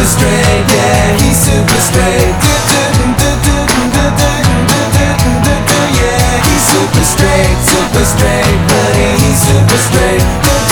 super straight, yeah, he's super straight. Yeah, he's super straight, buddy, he's super straight.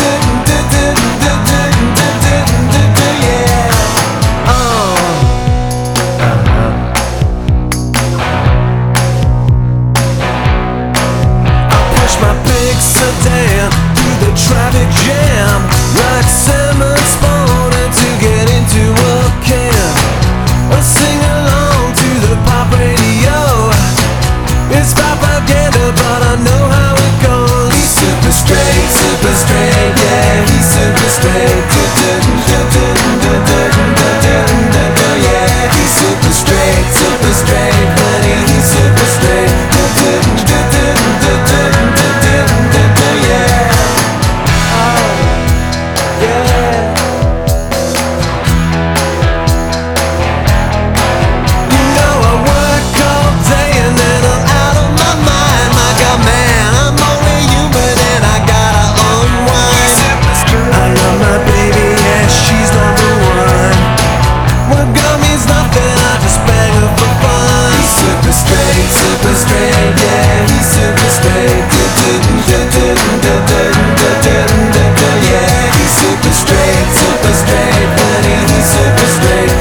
My big sedan through the traffic jam, like salmon spawning to get into a can. I sing along to the pop radio. It's propaganda, but I know how it goes. He's super straight, yeah, he's super straight. Yeah, he's super straight, buddy, he's super straight. Super straight, yeah, he's super straight. Yeah, he's super straight, buddy, he's super straight.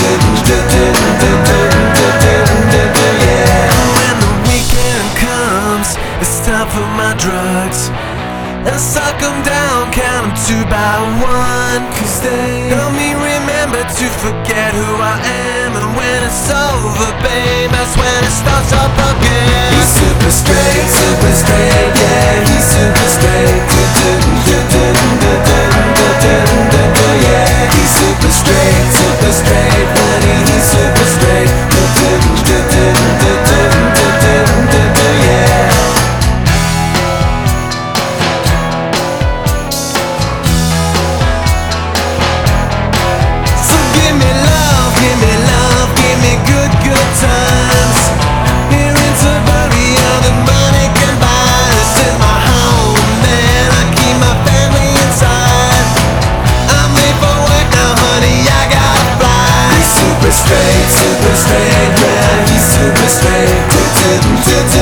Yeah. When the weekend comes, it's time for my drugs. I suck them down, count them 2 by 1, 'cause they help me remember to forget who I am. And when it's over, babe, that's when it starts up again. He's super straight, yeah, he's super straight. Yeah, he's super straight, buddy, he's super straight. Yeah. Give me good times. Here in suburbia, the money can buy. This is my home, man, I keep my family inside. I'm made for work now, honey, I gotta fly. He's super straight, yeah, he's super straight.